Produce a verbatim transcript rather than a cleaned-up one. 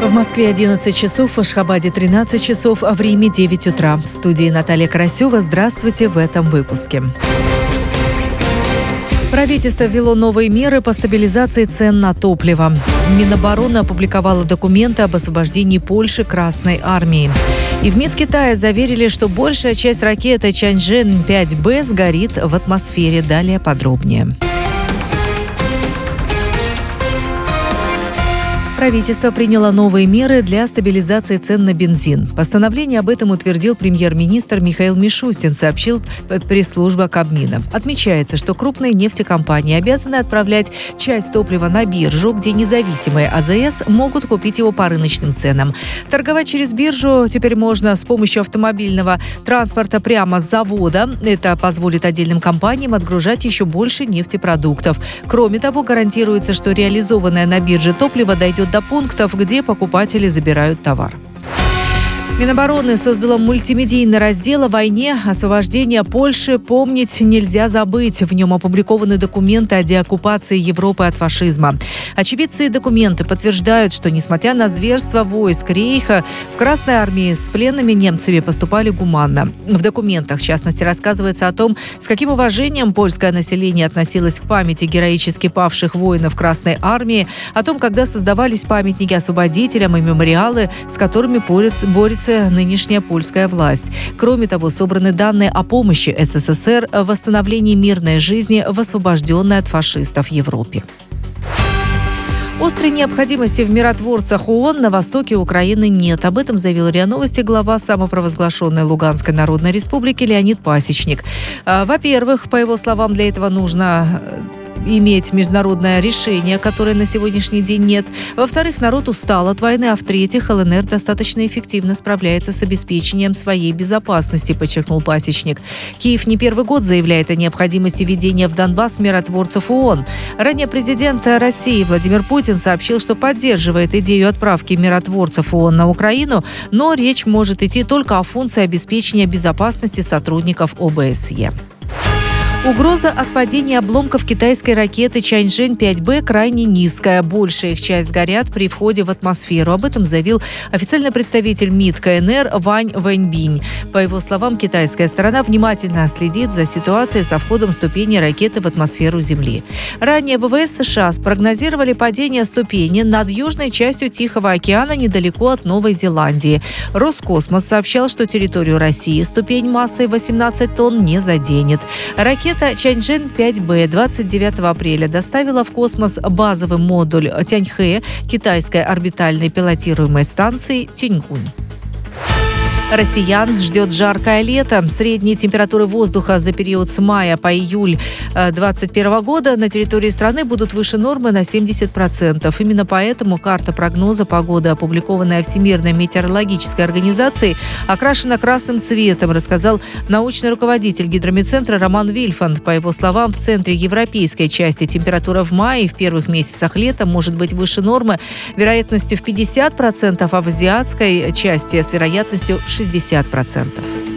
В Москве одиннадцать часов, в Ашхабаде тринадцать часов, а в Риме девять утра. В студии Наталья Карасева. Здравствуйте в этом выпуске. Правительство ввело новые меры по стабилизации цен на топливо. Минобороны опубликовало документы об освобождении Польши Красной армии. И в МИД Китая заверили, что большая часть ракеты Чанчжэн пять бэ сгорит в атмосфере. Далее подробнее. Правительство приняло новые меры для стабилизации цен на бензин. Постановление об этом утвердил премьер-министр Михаил Мишустин, сообщил пресс-служба Кабмина. Отмечается, что крупные нефтекомпании обязаны отправлять часть топлива на биржу, где независимые а зэ эс могут купить его по рыночным ценам. Торговать через биржу теперь можно с помощью автомобильного транспорта прямо с завода. Это позволит отдельным компаниям отгружать еще больше нефтепродуктов. Кроме того, гарантируется, что реализованное на бирже топливо дойдет до пунктов, где покупатели забирают товар. Минобороны создала мультимедийный раздел о войне, освобождение Польши. Помнить нельзя забыть. В нем опубликованы документы о деоккупации Европы от фашизма. Очевидцы и документы подтверждают, что, несмотря на зверство войск Рейха, в Красной армии с пленными немцами поступали гуманно. В документах, в частности, рассказывается о том, с каким уважением польское население относилось к памяти героически павших воинов Красной армии, о том, когда создавались памятники освободителям и мемориалы, с которыми борется, борется нынешняя польская власть. Кроме того, собраны данные о помощи эс эс эс эр в восстановлении мирной жизни в освобожденной от фашистов Европе. Острой необходимости в миротворцах ООН на востоке Украины нет. Об этом заявил РИА Новости глава самопровозглашенной Луганской Народной Республики Леонид Пасечник. Во-первых, по его словам, для этого нужно иметь международное решение, которое на сегодняшний день нет. Во-вторых, народ устал от войны, а в-третьих, эл эн эр достаточно эффективно справляется с обеспечением своей безопасности, подчеркнул Пасечник. Киев не первый год заявляет о необходимости введения в Донбасс миротворцев ООН. Ранее президент России Владимир Путин сообщил, что поддерживает идею отправки миротворцев ООН на Украину, но речь может идти только о функции обеспечения безопасности сотрудников о бэ эс е. Угроза от падения обломков китайской ракеты Чанчжэн пять бэ крайне низкая. Большая их часть сгорят при входе в атмосферу. Об этом заявил официальный представитель МИД ка эн эр Вань Вэньбинь. По его словам, китайская сторона внимательно следит за ситуацией со входом ступени ракеты в атмосферу Земли. Ранее вэ вэ эс США спрогнозировали падение ступени над южной частью Тихого океана недалеко от Новой Зеландии. Роскосмос сообщал, что территорию России ступень массой восемнадцать тонн не заденет. Ракета Ракета Чанчжэн пять бэ двадцать девятого апреля доставила в космос базовый модуль Тяньхэ китайской орбитальной пилотируемой станции Тяньгунь. Россиян ждет жаркое лето. Средние температуры воздуха за период с мая по июль две тысячи двадцать первого года на территории страны будут выше нормы на семьдесят процентов. Именно поэтому карта прогноза погоды, опубликованная Всемирной метеорологической организацией, окрашена красным цветом, рассказал научный руководитель гидрометцентра Роман Вильфанд. По его словам, в центре европейской части температура в мае и в первых месяцах лета может быть выше нормы вероятностью в пятьдесят процентов, а в азиатской части с вероятностью шестьдесят процентов.